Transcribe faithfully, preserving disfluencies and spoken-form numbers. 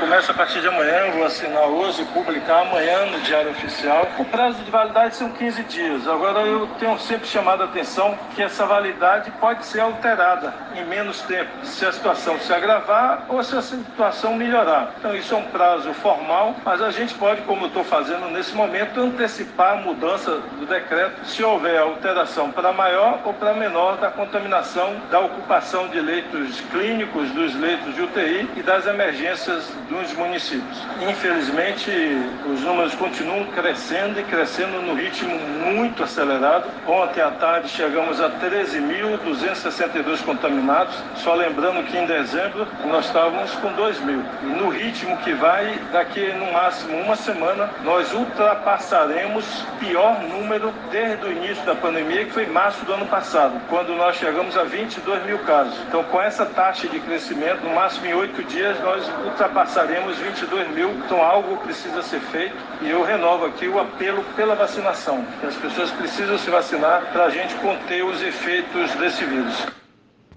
Começa a partir de amanhã, eu vou assinar hoje e publicar amanhã no Diário Oficial. O prazo de validade são quinze dias. Agora eu tenho sempre chamado a atenção que essa validade pode ser alterada em menos tempo, se a situação se agravar ou se a situação melhorar. Então isso é um prazo formal, mas a gente pode, como eu estou fazendo nesse momento, antecipar a mudança do decreto se houver alteração para maior ou para menor da contaminação, da ocupação de leitos clínicos, dos leitos de U T I e das emergências dos municípios. Infelizmente, os números continuam crescendo e crescendo no ritmo muito acelerado. Ontem à tarde chegamos a treze mil duzentos e sessenta e dois contaminados, só lembrando que em dezembro nós estávamos com dois mil. E no ritmo que vai, daqui no máximo uma semana, nós ultrapassaremos o pior número desde o início da pandemia, que foi março do ano passado, quando nós chegamos a vinte e dois mil casos. Então, com essa taxa de crescimento, no máximo em oito dias, nós ultrapassaremos vinte e dois mil. Então, algo precisa ser feito e eu renovo aqui o apelo pela vacinação. As pessoas precisam se vacinar para a gente conter os efeitos desse vírus.